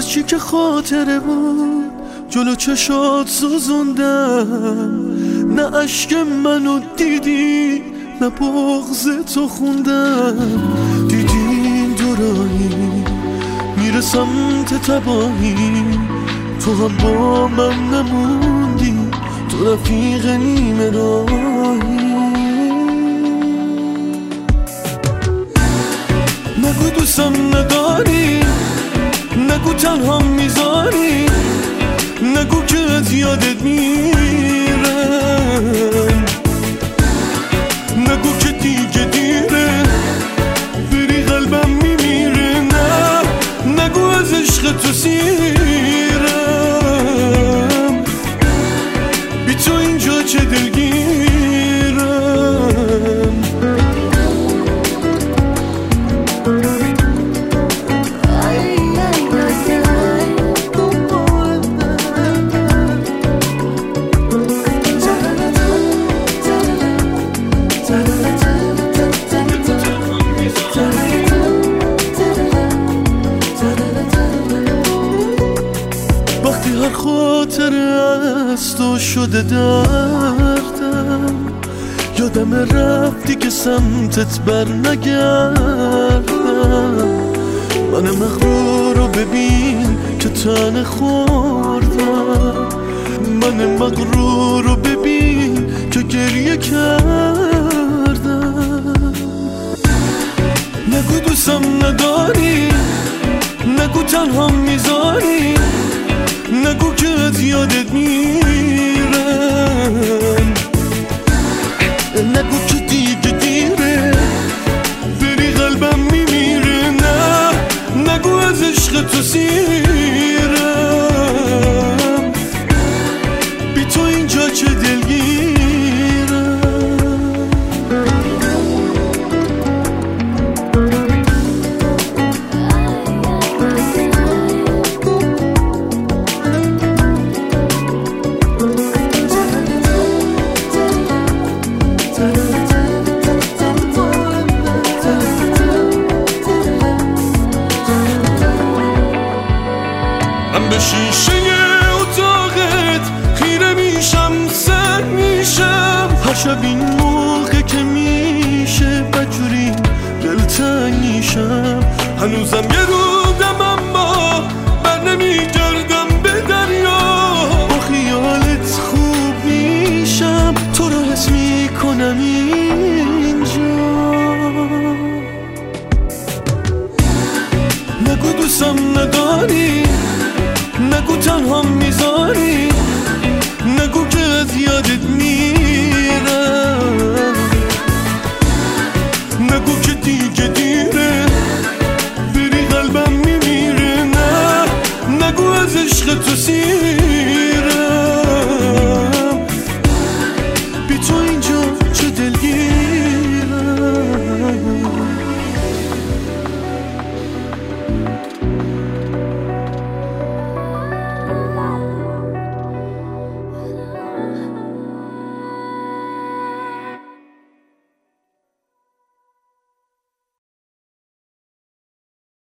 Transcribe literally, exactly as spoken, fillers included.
چی که خاطره بود جلو چشات سوزوندم، نه عشق منو دیدی نه بغض تو خوندم. دیدی این دورانی میره سمت تباهی، تو هم با من نموندی، تو رفیق نیمه راهی. نگو دوستم نداری، نگو تنها میذاری، نگو که از یادت میرم، نگو که دیگه دیره بری قلبم میمیره، نه نگو از عشق تو سیرم، بی تو اینجا چه دلگیرم. هر خاطر از تو شده دردم، یادم رفتی که سمتت بر نگردم. من مغرور رو ببین که تن خوردم، من مغرور رو ببین که گریه کردم. نگو دوستم نداری، نگو تنها میذاری، نگو که از یادت میرم، نگو که دیگه دیره بری قلبم میمیره، نه نگو از عشق تو سیرم، بی تو اینجا چه دلگیرم. من به شیشه اتاقت خیره میشم، سر میشم هر شب این موقع که میشه بجوری دلتنگ میشم. هنوزم یه رودم اما بر نمیگردم به دریا، با خیالت خوب میشم تو رو حس میکنم اینجا. نگو دوستم نداری، نگو تنها میذاری، نگو که از یادت میرم، نگو که دیگه دیره بری قلبم میمیره، نه نگو از عشق تو سیر